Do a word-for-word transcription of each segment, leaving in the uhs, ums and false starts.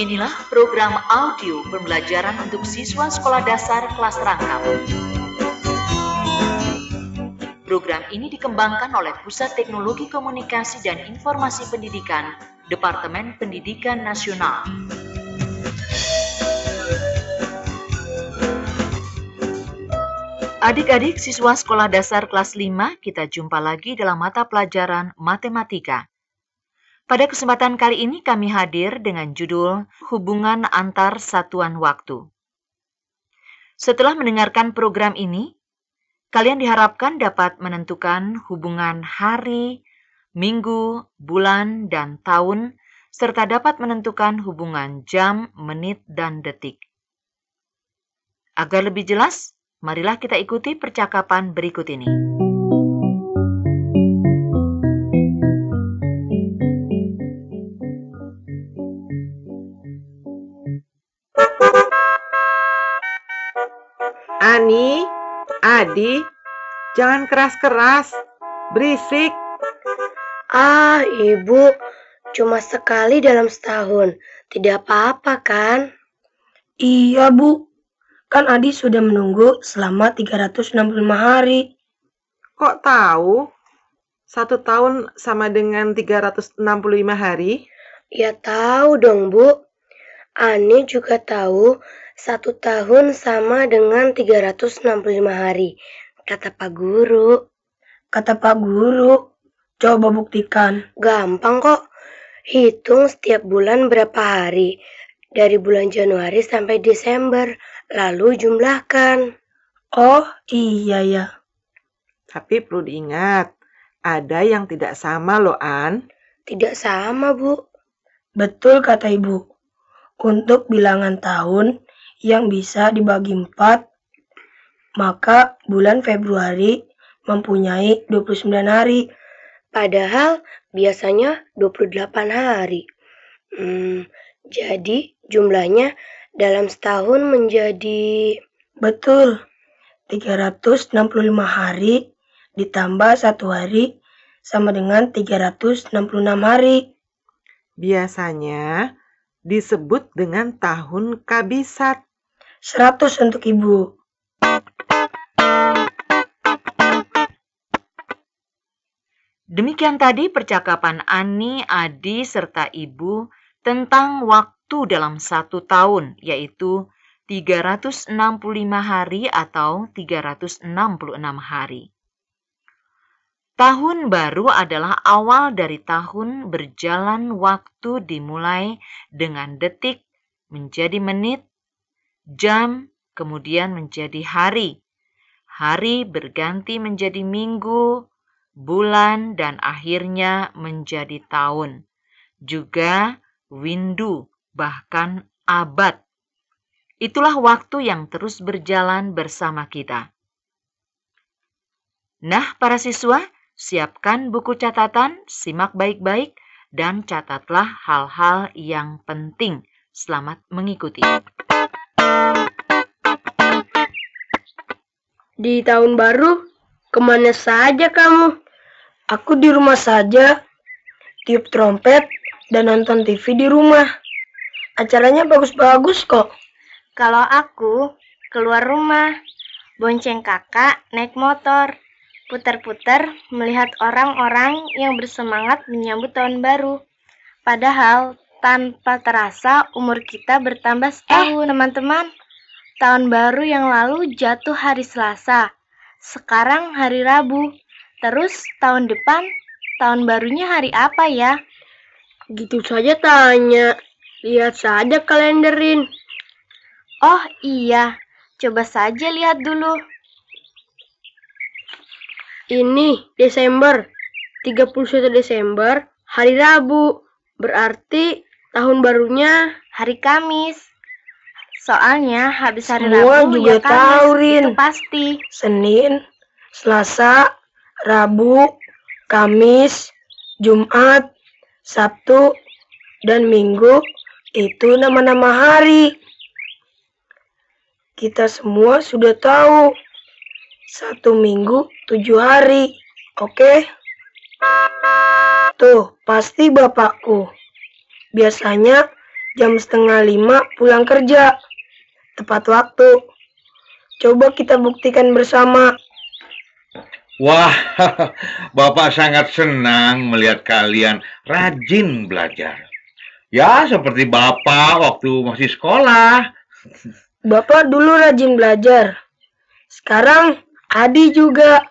Inilah program audio pembelajaran untuk siswa sekolah dasar kelas rangkap. Program ini dikembangkan oleh Pusat Teknologi Komunikasi dan Informasi Pendidikan, Departemen Pendidikan Nasional. Adik-adik siswa sekolah dasar kelas lima, kita jumpa lagi dalam mata pelajaran matematika. Pada kesempatan kali ini kami hadir dengan judul Hubungan Antar Satuan Waktu. Setelah mendengarkan program ini, kalian diharapkan dapat menentukan hubungan hari, minggu, bulan, dan tahun, serta dapat menentukan hubungan jam, menit, dan detik. Agar lebih jelas, marilah kita ikuti percakapan berikut ini. Ani, Adi, jangan keras-keras, berisik. Ah, Ibu, cuma sekali dalam setahun, tidak apa-apa kan? Iya, Bu. Kan Adi sudah menunggu selama tiga ratus enam puluh lima hari. Kok tahu? Satu tahun sama dengan tiga ratus enam puluh lima hari? Ya tahu dong, Bu. Ani juga tahu satu tahun sama dengan tiga ratus enam puluh lima hari, kata Pak Guru. Kata Pak Guru, coba buktikan. Gampang kok. Hitung setiap bulan berapa hari. Dari bulan Januari sampai Desember. Lalu jumlahkan. Oh, iya ya. Tapi perlu diingat, ada yang tidak sama loh, An. Tidak sama, Bu. Betul kata Ibu. Untuk bilangan tahun yang bisa dibagi empat, maka bulan Februari mempunyai dua puluh sembilan hari. Padahal biasanya dua puluh delapan hari. Hmm, jadi jumlahnya dalam setahun menjadi... Betul, tiga ratus enam puluh lima hari ditambah satu hari sama dengan tiga ratus enam puluh enam hari. Biasanya disebut dengan tahun kabisat. seratus untuk Ibu. Demikian tadi percakapan Ani, Adi, serta Ibu tentang waktu dalam satu tahun, yaitu tiga ratus enam puluh lima hari atau tiga ratus enam puluh enam hari. Tahun baru adalah awal dari tahun berjalan waktu dimulai dengan detik menjadi menit, jam, kemudian menjadi hari. Hari berganti menjadi minggu, bulan, dan akhirnya menjadi tahun. Juga windu, bahkan abad. Itulah waktu yang terus berjalan bersama kita. Nah, para siswa, siapkan buku catatan, simak baik-baik, dan catatlah hal-hal yang penting. Selamat mengikuti. Di tahun baru, kemana saja kamu? Aku di rumah saja, tiup trompet dan nonton T V di rumah. Acaranya bagus-bagus kok. Kalau aku keluar rumah, bonceng kakak naik motor, putar-putar melihat orang-orang yang bersemangat menyambut tahun baru. Padahal tanpa terasa umur kita bertambah setahun. Eh, teman-teman, tahun baru yang lalu jatuh hari Selasa. Sekarang hari Rabu. Terus tahun depan, tahun barunya hari apa ya? Gitu saja tanya. Lihat saja kalenderin. Oh iya, coba saja lihat dulu. Ini Desember, tiga puluh satu Desember, hari Rabu. Berarti tahun barunya hari Kamis. Soalnya habis hari Semua Rabu juga ya Kamis, tahu, Rin. itu pasti. Senin, Selasa, Rabu, Kamis, Jumat, Sabtu, dan Minggu itu nama-nama hari. Kita semua sudah tahu. Satu minggu, tujuh hari. Oke? Tuh, pasti bapakku. Biasanya jam setengah lima pulang kerja. Tepat waktu. Coba kita buktikan bersama. Wah, Bapak sangat senang melihat kalian rajin belajar. Ya, seperti Bapak waktu masih sekolah. Bapak dulu rajin belajar. Sekarang Adi juga.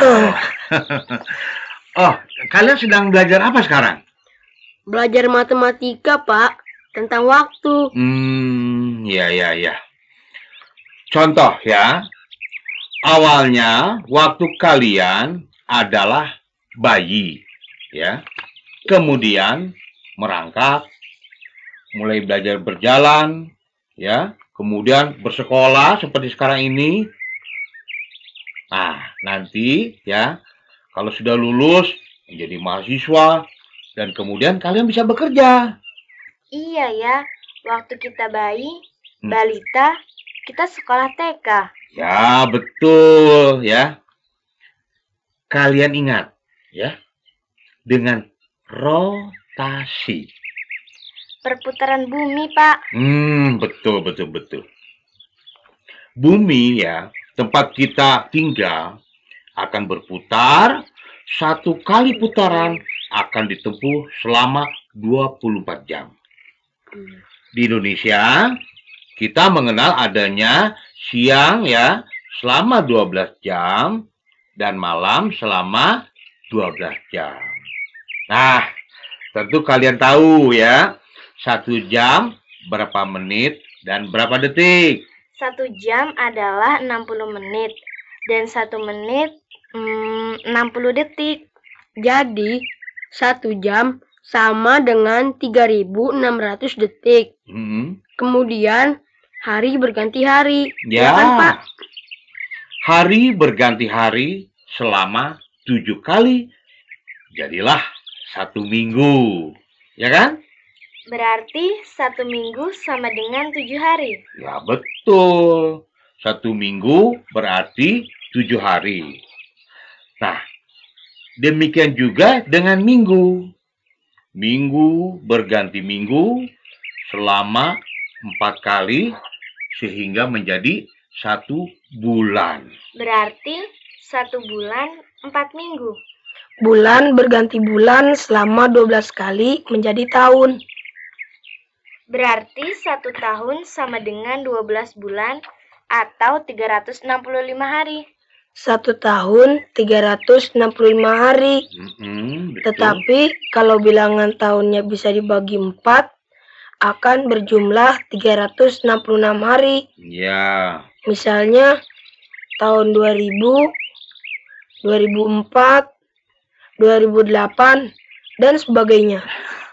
Oh, kalian sedang belajar apa sekarang? Belajar matematika, Pak, tentang waktu. Hmm, ya, ya, ya. Contoh ya, awalnya waktu kalian adalah bayi, ya. Kemudian merangkak, mulai belajar berjalan, ya. Kemudian bersekolah seperti sekarang ini. Nah, nanti ya, kalau sudah lulus menjadi mahasiswa dan kemudian kalian bisa bekerja. Iya ya, waktu kita bayi, Hmm. balita, kita sekolah T K. Ya, betul ya. Kalian ingat ya, dengan rotasi. Perputaran bumi, Pak. Hmm, betul, betul, betul. Bumi ya, tempat kita tinggal akan berputar, satu kali putaran akan ditempuh selama dua puluh empat jam. Di Indonesia, kita mengenal adanya siang ya selama dua belas jam dan malam selama dua belas jam. Nah, tentu kalian tahu ya, satu jam berapa menit dan berapa detik. Satu jam adalah enam puluh menit dan satu menit hmm, enam puluh detik. Jadi, satu jam sama dengan tiga ribu enam ratus detik. Hmm. Kemudian, hari berganti hari. Ya, kan, Pak? hari berganti hari selama tujuh kali. Jadilah satu minggu. Ya kan? Berarti satu minggu sama dengan tujuh hari. Ya, betul. Satu minggu berarti tujuh hari. Nah, demikian juga dengan minggu. Minggu berganti minggu selama empat kali sehingga menjadi satu bulan. Berarti satu bulan empat minggu. Bulan berganti bulan selama dua belas kali menjadi tahun. Berarti satu tahun sama dengan dua belas bulan atau tiga ratus enam puluh lima hari. Satu tahun tiga ratus enam puluh lima hari. Mm-mm, betul. Tetapi kalau bilangan tahunnya bisa dibagi empat, akan berjumlah tiga ratus enam puluh enam hari. Ya. Misalnya tahun dua ribu, dua ribu empat, dua ribu delapan, dan sebagainya.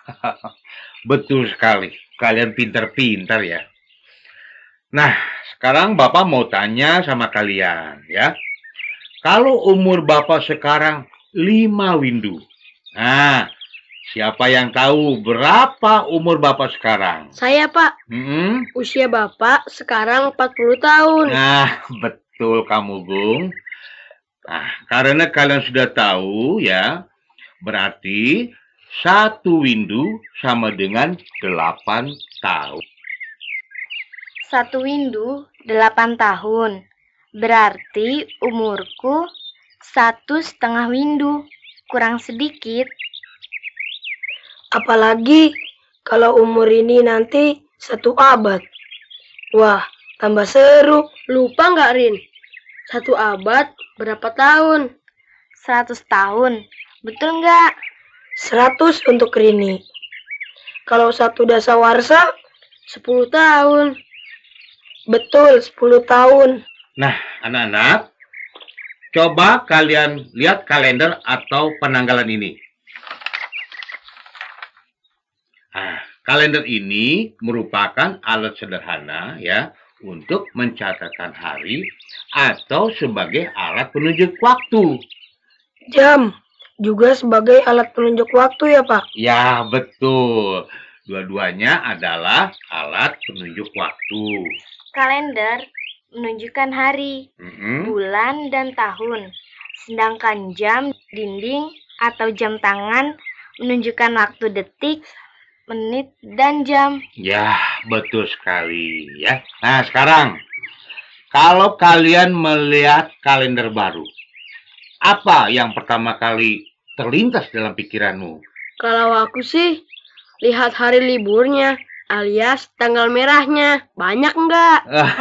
Betul sekali. Kalian pintar-pintar ya. Nah, sekarang Bapak mau tanya sama kalian ya. Kalau umur Bapak sekarang lima windu. Nah, siapa yang tahu berapa umur Bapak sekarang? Saya, Pak. Hmm? Usia Bapak sekarang empat puluh tahun. Nah, betul kamu, Gung. Nah, karena kalian sudah tahu ya, berarti satu windu sama dengan delapan tahun. Satu windu delapan tahun. Berarti umurku satu setengah windu. Kurang sedikit. Apalagi kalau umur ini nanti satu abad. Wah, tambah seru. Lupa nggak, Rin? Satu abad berapa tahun? Seratus tahun. Betul nggak? Seratus untuk Rini. Kalau satu dasawarsa, Sepuluh tahun. betul sepuluh tahun. Nah, anak-anak, coba kalian lihat kalender atau penanggalan ini. Nah, kalender ini merupakan alat sederhana ya untuk mencatatkan hari atau sebagai alat penunjuk waktu. Jam juga sebagai alat penunjuk waktu ya, Pak? Ya, betul. Dua-duanya adalah alat penunjuk waktu. Kalender menunjukkan hari, Mm-mm. bulan, dan tahun. Sedangkan jam, dinding, atau jam tangan menunjukkan waktu detik, menit, dan jam. Ya, betul sekali ya. Nah, sekarang kalau kalian melihat kalender baru, apa yang pertama kali terlintas dalam pikiranmu? Kalau aku sih, lihat hari liburnya, alias tanggal merahnya. Banyak nggak?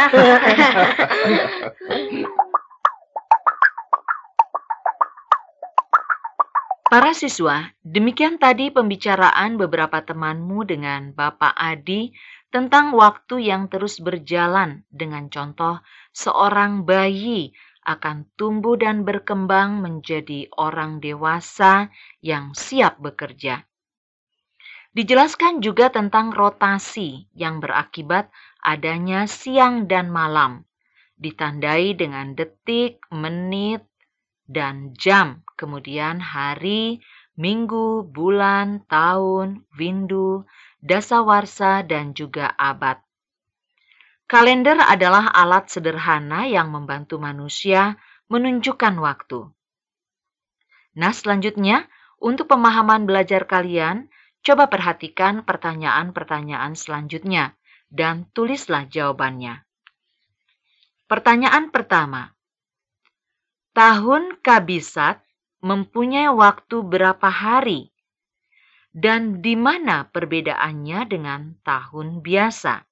Para siswa, demikian tadi pembicaraan beberapa temanmu dengan Bapak Adi tentang waktu yang terus berjalan dengan contoh seorang bayi akan tumbuh dan berkembang menjadi orang dewasa yang siap bekerja. Dijelaskan juga tentang rotasi yang berakibat adanya siang dan malam, ditandai dengan detik, menit, dan jam, kemudian hari, minggu, bulan, tahun, windu, dasawarsa, dan juga abad. Kalender adalah alat sederhana yang membantu manusia menunjukkan waktu. Nah, selanjutnya, untuk pemahaman belajar kalian, coba perhatikan pertanyaan-pertanyaan selanjutnya dan tulislah jawabannya. Pertanyaan pertama. Tahun Kabisat mempunyai waktu berapa hari? Dan di mana perbedaannya dengan tahun biasa?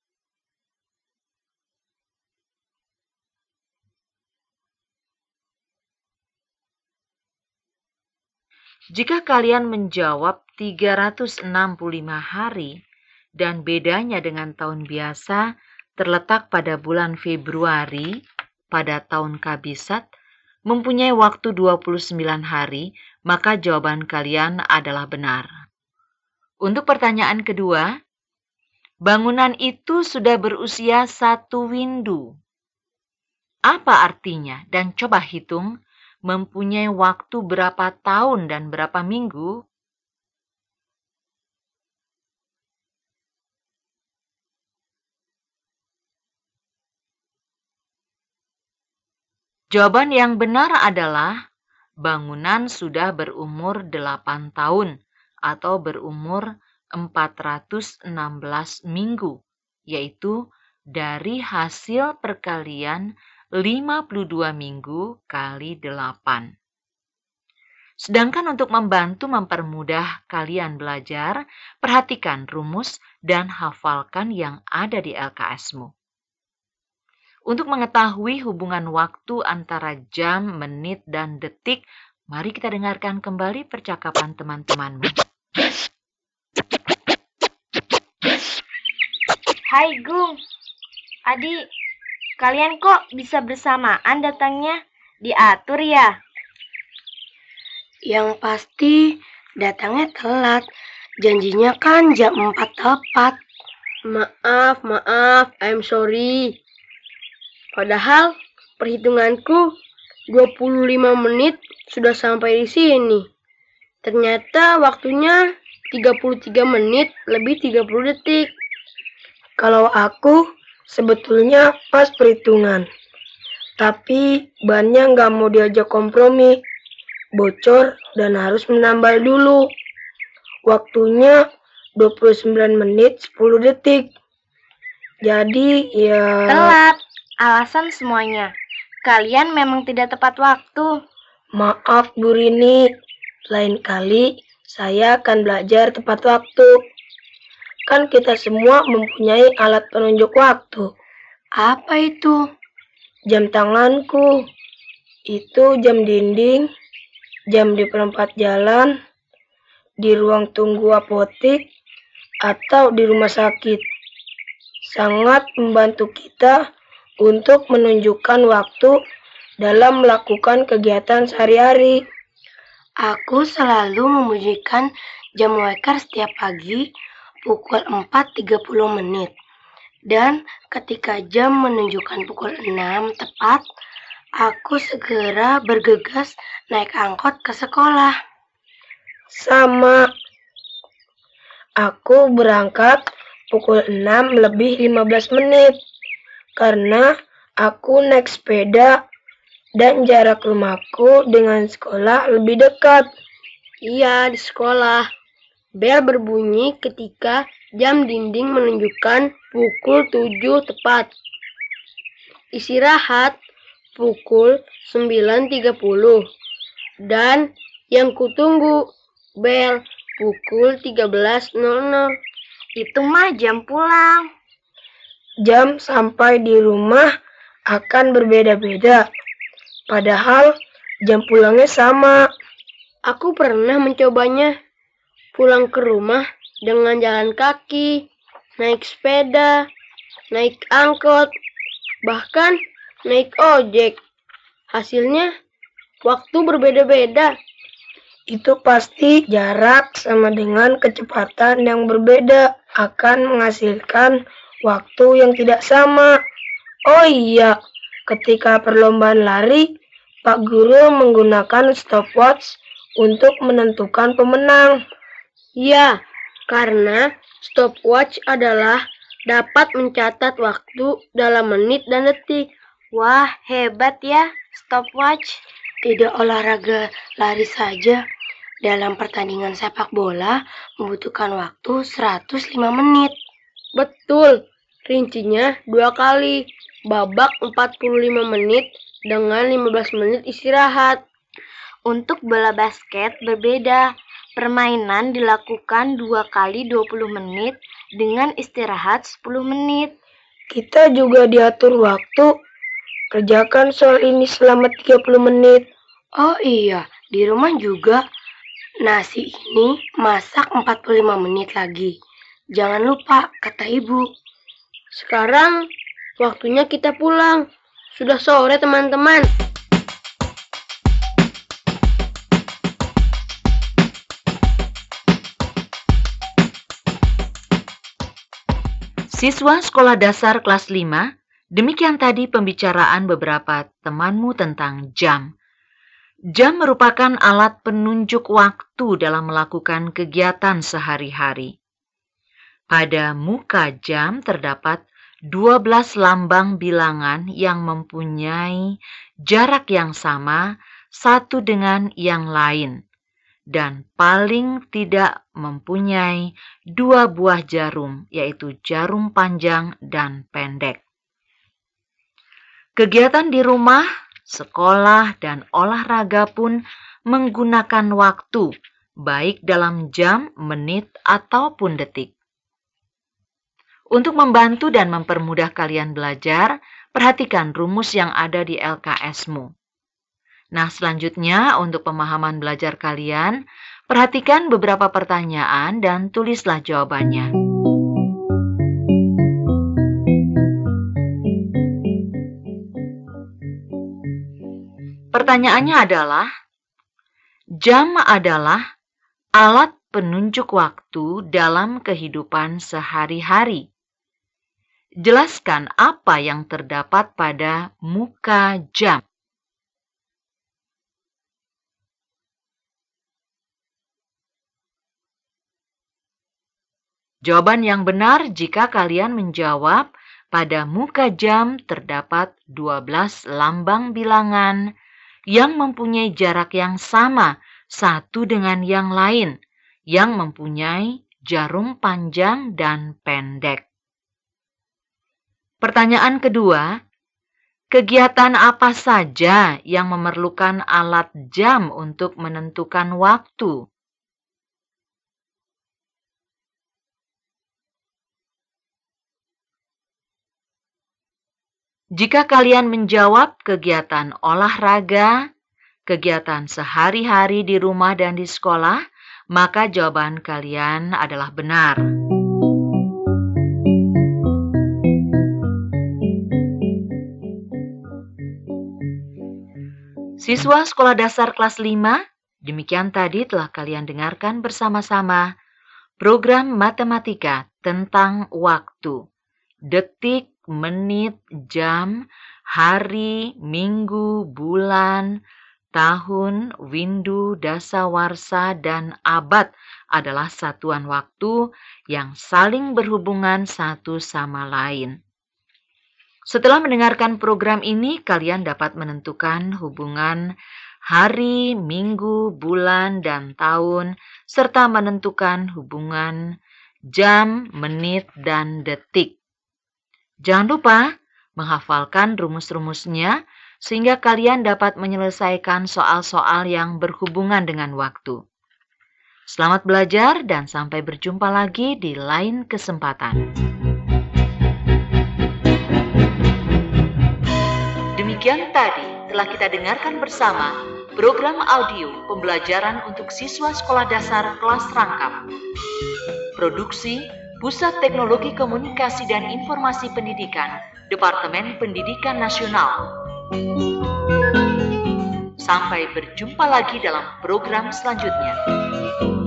Jika kalian menjawab tiga ratus enam puluh lima hari dan bedanya dengan tahun biasa terletak pada bulan Februari pada tahun Kabisat, mempunyai waktu dua puluh sembilan hari, maka jawaban kalian adalah benar. Untuk pertanyaan kedua, bangunan itu sudah berusia satu windu. Apa artinya? Dan coba hitung, mempunyai waktu berapa tahun dan berapa minggu? Jawaban yang benar adalah bangunan sudah berumur delapan tahun atau berumur empat ratus enam belas minggu, yaitu dari hasil perkalian lima puluh dua minggu kali delapan. Sedangkan untuk membantu mempermudah kalian belajar, perhatikan rumus dan hafalkan yang ada di L K S-mu. Untuk mengetahui hubungan waktu antara jam, menit, dan detik, mari kita dengarkan kembali percakapan teman-temanmu. Hai Gung, Adi, kalian kok bisa bersamaan datangnya? Diatur ya? Yang pasti datangnya telat. Janjinya kan jam empat tepat. Maaf, maaf, I'm sorry. Padahal perhitunganku dua puluh lima menit sudah sampai di sini. Ternyata waktunya tiga puluh tiga menit lebih tiga puluh detik. Kalau aku sebetulnya pas perhitungan. Tapi bannya nggak mau diajak kompromi. Bocor dan harus menambal dulu. Waktunya dua puluh sembilan menit sepuluh detik. Jadi ya... Telat. Alasan semuanya. Kalian memang tidak tepat waktu. Maaf Bu Rini. Lain kali saya akan belajar tepat waktu. Kan kita semua mempunyai alat penunjuk waktu. Apa itu? Jam tanganku. Itu jam dinding. Jam di perempat jalan. Di ruang tunggu apotik. Atau di rumah sakit. Sangat membantu kita untuk menunjukkan waktu dalam melakukan kegiatan sehari-hari. Aku selalu membunyikan jam waker setiap pagi pukul empat tiga puluh menit. Dan ketika jam menunjukkan pukul enam tepat, aku segera bergegas naik angkot ke sekolah. Sama. Aku berangkat pukul enam lebih lima belas menit. Karena aku naik sepeda dan jarak rumahku dengan sekolah lebih dekat. Iya, di sekolah. Bel berbunyi ketika jam dinding menunjukkan pukul tujuh tepat. Istirahat pukul sembilan tiga puluh. Dan yang kutunggu, bel pukul tiga belas nol nol. Itu mah jam pulang. Jam sampai di rumah akan berbeda-beda. Padahal jam pulangnya sama. Aku pernah mencobanya. Pulang ke rumah dengan jalan kaki, naik sepeda, naik angkot, bahkan naik ojek. Hasilnya waktu berbeda-beda. Itu pasti jarak sama dengan kecepatan yang berbeda akan menghasilkan waktu yang tidak sama. Oh iya, ketika perlombaan lari, Pak Guru menggunakan stopwatch untuk menentukan pemenang. Ya, karena stopwatch adalah dapat mencatat waktu dalam menit dan detik. Wah, hebat ya stopwatch. Tidak olahraga lari saja. Dalam pertandingan sepak bola membutuhkan waktu seratus lima menit. Betul, rincinya dua kali. Babak empat puluh lima menit dengan lima belas menit istirahat. Untuk bola basket berbeda. Permainan dilakukan dua kali dua puluh menit dengan istirahat sepuluh menit. Kita juga diatur waktu. Kerjakan soal ini selama tiga puluh menit. Oh iya, di rumah juga. Nasi ini masak empat puluh lima menit lagi. Jangan lupa, kata ibu. Sekarang waktunya kita pulang. Sudah sore, teman-teman. Siswa sekolah dasar kelas lima, demikian tadi pembicaraan beberapa temanmu tentang jam. Jam merupakan alat penunjuk waktu dalam melakukan kegiatan sehari-hari. Pada muka jam terdapat dua belas lambang bilangan yang mempunyai jarak yang sama satu dengan yang lain, dan paling tidak mempunyai dua buah jarum, yaitu jarum panjang dan pendek. Kegiatan di rumah, sekolah, dan olahraga pun menggunakan waktu, baik dalam jam, menit, ataupun detik. Untuk membantu dan mempermudah kalian belajar, perhatikan rumus yang ada di L K S-mu. Nah, selanjutnya untuk pemahaman belajar kalian, perhatikan beberapa pertanyaan dan tulislah jawabannya. Pertanyaannya adalah, jam adalah alat penunjuk waktu dalam kehidupan sehari-hari. Jelaskan apa yang terdapat pada muka jam. Jawaban yang benar jika kalian menjawab pada muka jam terdapat dua belas lambang bilangan yang mempunyai jarak yang sama satu dengan yang lain, yang mempunyai jarum panjang dan pendek. Pertanyaan kedua, kegiatan apa saja yang memerlukan alat jam untuk menentukan waktu? Jika kalian menjawab kegiatan olahraga, kegiatan sehari-hari di rumah dan di sekolah, maka jawaban kalian adalah benar. Siswa sekolah dasar kelas lima, demikian tadi telah kalian dengarkan bersama-sama program matematika tentang waktu, detik, menit, jam, hari, minggu, bulan, tahun, windu, dasawarsa, dan abad adalah satuan waktu yang saling berhubungan satu sama lain. Setelah mendengarkan program ini, kalian dapat menentukan hubungan hari, minggu, bulan, dan tahun, serta menentukan hubungan jam, menit, dan detik. Jangan lupa menghafalkan rumus-rumusnya sehingga kalian dapat menyelesaikan soal-soal yang berhubungan dengan waktu. Selamat belajar dan sampai berjumpa lagi di lain kesempatan. Demikian tadi telah kita dengarkan bersama program audio pembelajaran untuk siswa sekolah dasar kelas rangkap. Produksi Pusat Teknologi Komunikasi dan Informasi Pendidikan, Departemen Pendidikan Nasional. Sampai berjumpa lagi dalam program selanjutnya.